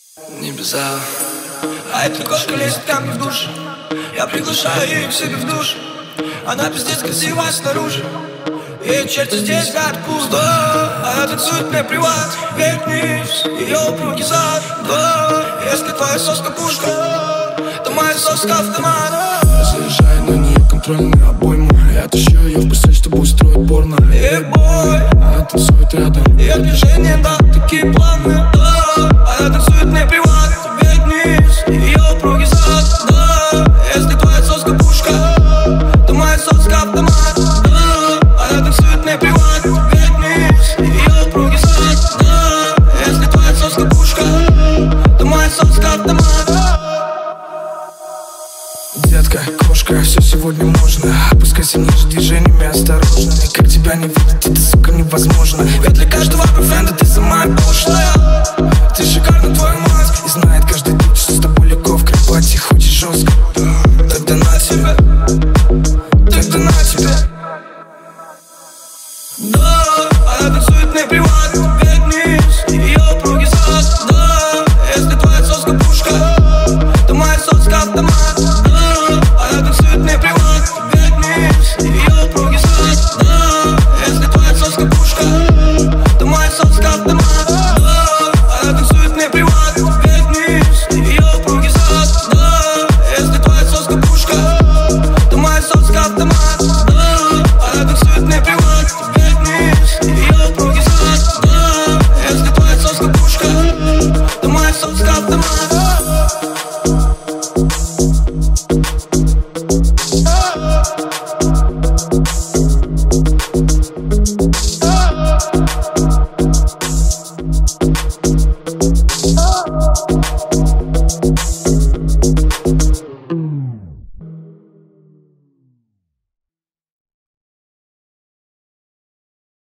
Небеса. А эта кошка лезет ко мне в душ. Я приглашаю ее к себе в душ. Она пиздец красивая снаружи, и черти здесь как пусто. Она танцует мне приват, вверх вниз, ее упругий зад. Если твоя соска пушка, то моя соска автомат. Заезжаю на нее контрольную обойму. Я тащу ее в постель, чтобы устроить порно. Бой, она танцует рядом. ее движения, да, такие плавные. Она танцует мне приват, вверх вниз, ее упругий зад. Если твоя соска пушка, то моя соска автомат. Она танцует мне приват, вверх вниз, ее упругий зад. Если твоя соска пушка, то моя соска автомат. Детка, кошка, все сегодня можно. Опускайся ниже движениями осторожно. И как тебя не видеть, это, сука, невозможно. Ведь для каждого бойфренда ты самая пошлая.